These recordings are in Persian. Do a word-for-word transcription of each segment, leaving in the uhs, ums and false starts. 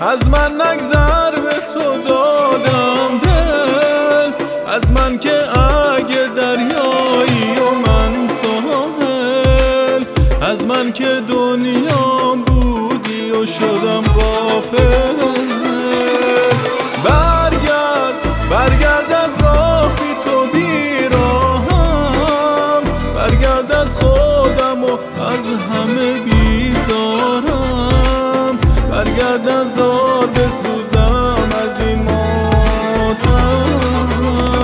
از من نگذر به تو دادم دل، از من که اگه دریایی و من ساحل، از من که دنیا بودی و شدم غافل. برگرد برگرد از راه بی تو بیراهم، برگرد از خودم و از همه بیزارم، برگرد از آب بسوزم از این ماتم.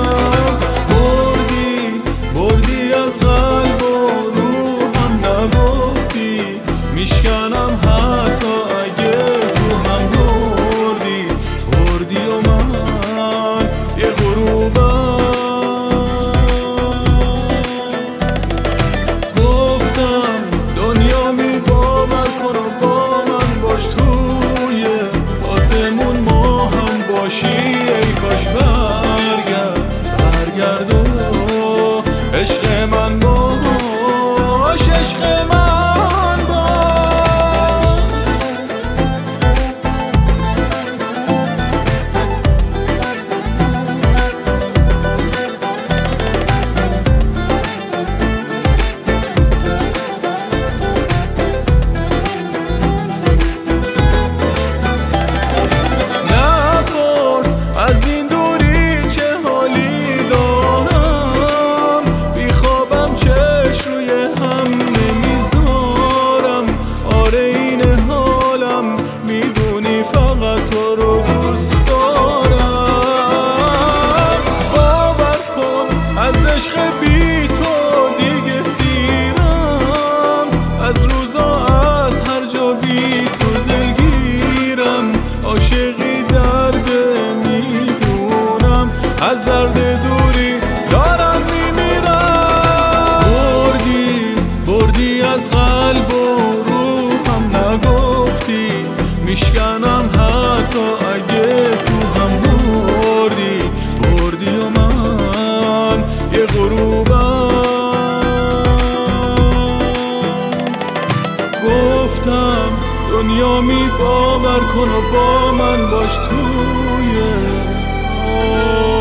بردی بردی از قلب و روحم نگفتی، میشکنم حتی اگه تو هم بردی بردی و من یه غروبم. گفتم دنیا می باور کن و با من باش، توی آسمون ما هم باشی. ای کاش برگرد برگرد و عشق من باش، عشق من عشق بی تو دیگه سیرم، از روزا از هر جا بی تو دلگیرم. عاشقی درد میدونم، از درد دوری دارم میمیرم. بردی بردی از قلب و روحم نگفتی، میشکنم حتی اگه تو هم بردی بردی و من یه غروبم. گفتم دنیا می باور کن و با من باش توی